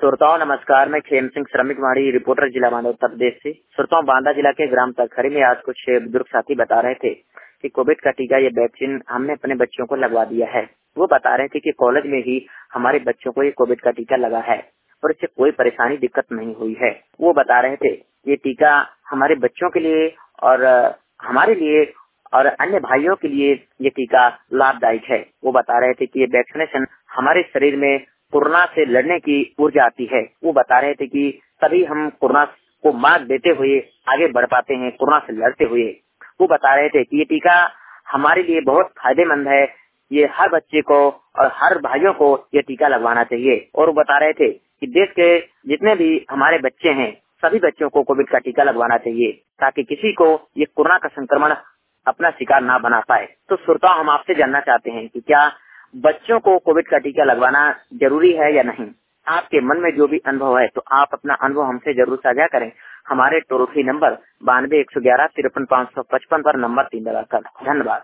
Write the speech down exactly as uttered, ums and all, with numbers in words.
श्रोताओं नमस्कार, मैं खेम सिंह श्रमिक वाणी रिपोर्टर जिला बांदा उत्तर प्रदेश से। श्रोताओं, बांदा जिला के ग्राम तलखरी में आज कुछ बुजुर्ग साथी बता रहे थे कि कोविड का टीका ये वैक्सीन हमने अपने बच्चों को लगवा दिया है। वो बता रहे थे कि कॉलेज में ही हमारे बच्चों को ये कोविड का टीका लगा है और इससे कोई परेशानी दिक्कत नहीं हुई है। वो बता रहे थे ये टीका हमारे बच्चों के लिए और हमारे लिए और अन्य भाइयों के लिए ये टीका लाभदायक है। वो बता रहे थे कि ये वैक्सीनेशन हमारे शरीर में कोरोना से लड़ने की ऊर्जा आती है। वो बता रहे थे कि तभी हम कोरोना को मात देते हुए आगे बढ़ पाते हैं, कोरोना से लड़ते हुए। वो बता रहे थे कि ये टीका हमारे लिए बहुत फायदेमंद है, ये हर बच्चे को और हर भाइयों को ये टीका लगवाना चाहिए। और वो बता रहे थे कि देश के जितने भी हमारे बच्चे हैं, सभी बच्चों को कोविड का टीका लगवाना चाहिए ताकि किसी को ये कोरोना का संक्रमण अपना शिकार ना बना पाए। तो श्रोताओं, हम आपसे जानना चाहते हैं कि क्या बच्चों को कोविड का टीका लगवाना जरूरी है या नहीं। आपके मन में जो भी अनुभव है तो आप अपना अनुभव हमसे जरूर साझा करें। हमारे टोल फ्री नंबर बानवे एक सौ ग्यारह तिरपन पाँच सौ पचपन पर नंबर तीन दबाकर। धन्यवाद।